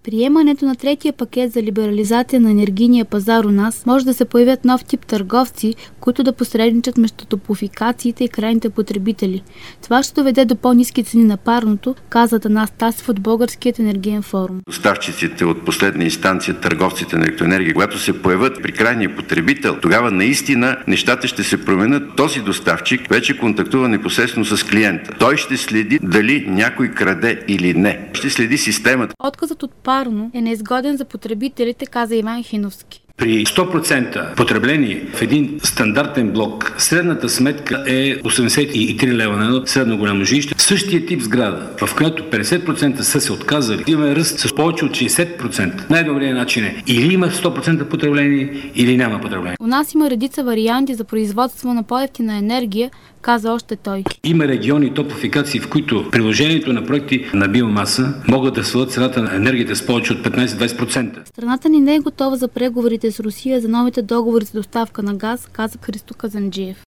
Приемането на третия пакет за либерализация на енергийния пазар у нас може да се появят нов тип търговци, които да посредничат между топлофикациите и крайните потребители. Това ще доведе до по-ниски цени на парното, каза Атанас Тасев от Българският енергиен форум. Доставчиците от последна инстанция, търговците на електроенергия, когато се появят при крайния потребител, тогава наистина нещата ще се променят. Този доставчик вече контактува непосредствено с клиента. Той ще следи дали някой краде или не. Ще следи системата. Отказът от парно е неизгоден за потребителите, каза Иван Хиновски. При 100% потребление в един стандартен блок средната сметка е 83 лева на едно средно голямо жилище. Същия тип сграда, в която 50% са се отказали, има ръст с повече от 60%. Най-добрият начин е или има 100% потребление, или няма потребление. У нас има редица варианти за производство на по-евтина енергия, каза още той. Има региони и топлофикации, в които приложението на проекти на биомаса могат да свалят цената на енергията с повече от 15-20%. Страната ни не е готова за преговорите с Русия за новите договори за доставка на газ, каза Христо Казанджиев.